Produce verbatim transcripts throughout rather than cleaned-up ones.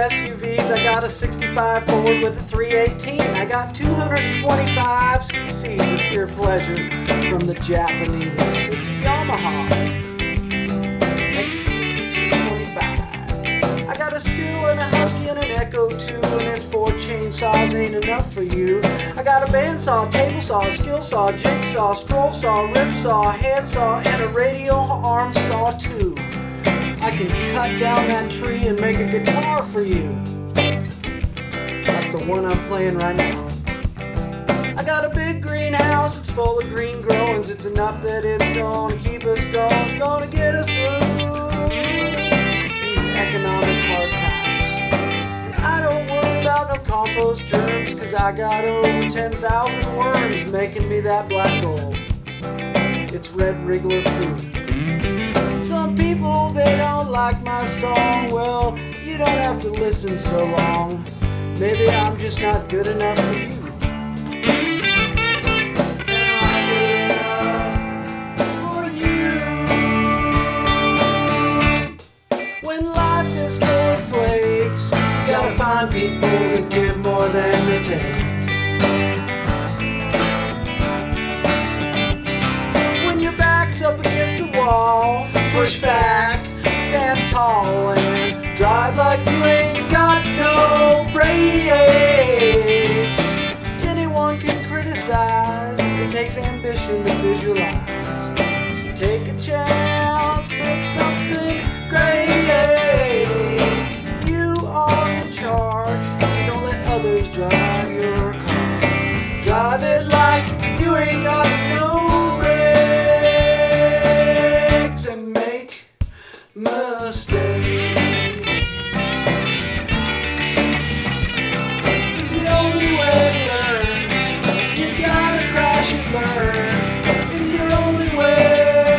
S U Vs. I got a sixty-five Ford with a three eighteen. I got two hundred twenty-five c c's of pure pleasure from the Japanese. It's a Yamaha X T two twenty-five. I got a Steel and a Husky and an Echo two, and if four chainsaws ain't enough for you, I got a bandsaw, table saw, skill saw, jigsaw, scroll saw, rip saw, hand saw, and a radial arm saw too. I can cut down that tree and make a guitar for you, like the one I'm playing right now. I got a big greenhouse, it's full of green growings. It's enough that it's gonna keep us going, it's gonna get us through these economic hard times. And I don't worry about no compost germs, cause I got over ten thousand worms making me that black gold. It's red wriggler poo. Some people, they don't like my song. Well, you don't have to listen so long. Maybe I'm just not good enough for you. For you. When life is full of flakes, you gotta find people that give more than they take. When your back's up against the wall, push back, stand tall, and drive like you ain't got no brakes. Anyone can criticize, it takes ambition to visualize. So take a chance, make something great. You are in charge, so don't let others drive your car. Drive it like you ain't got no brakes, and make mistakes. It's the only way to learn. You gotta crash and burn. It's your only way.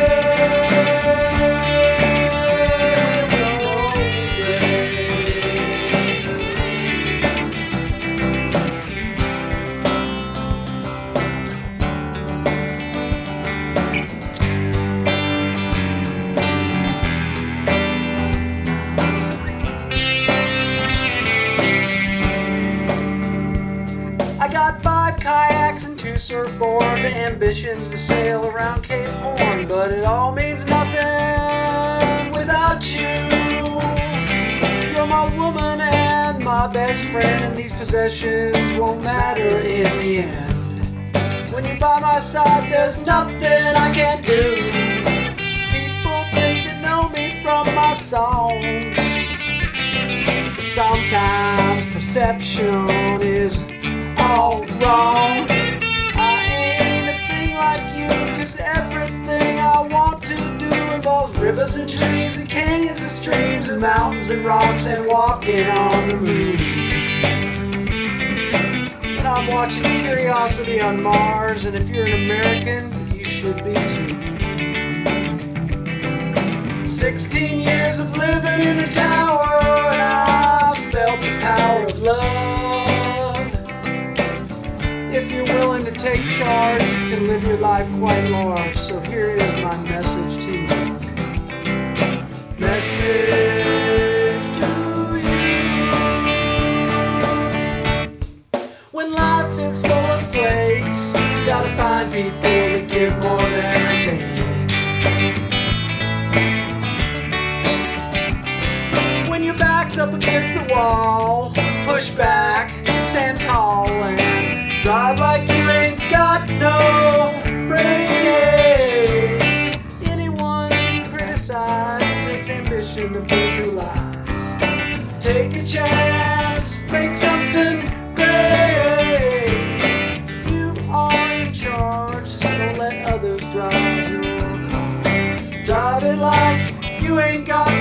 I got five kayaks and two surfboards, ambitions to sail around Cape Horn, but it all means nothing without you. You're my woman and my best friend, and these possessions won't matter in the end. When you're by my side, there's nothing I can't do. People think they know me from my song, but sometimes perception is all wrong. I ain't a thing like you, cause everything I want to do involves rivers and trees and canyons and streams and mountains and rocks and walking on the moon. And I'm watching Curiosity on Mars, and if you're an American, you should be too. Sixteen years of living in a tower, and I felt the power of love. If you're willing to take charge, you can live your life quite large. So here is my message to you. Message to you. When life is full of flakes, you gotta find people that give more than they take. When your back's up against the wall, push back, stand tall, and drive like you ain't got no brakes. Anyone can criticize, it takes ambition to visualize. Take a chance, make something great. You are in charge, so don't let others drive your car. Drive it like you ain't got